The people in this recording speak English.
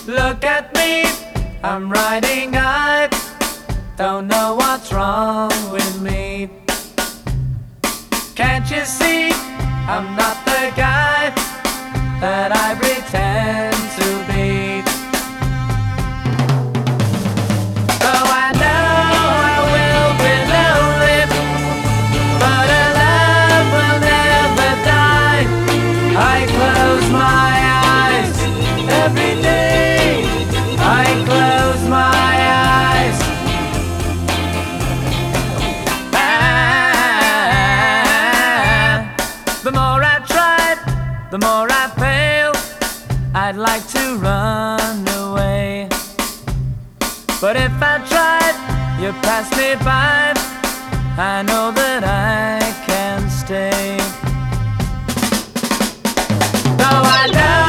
Look at me, I'm riding high. Don't know what's wrong with me. Can't you see, I'm not the guy that I pretend to be. Oh, I know I will be lonely, but a love will never die. I close my eyes every day. I close my eyes. The more I try, the more I fail. I'd like to run away, but if I tried, you pass me by. I know that I can stay. Oh, I know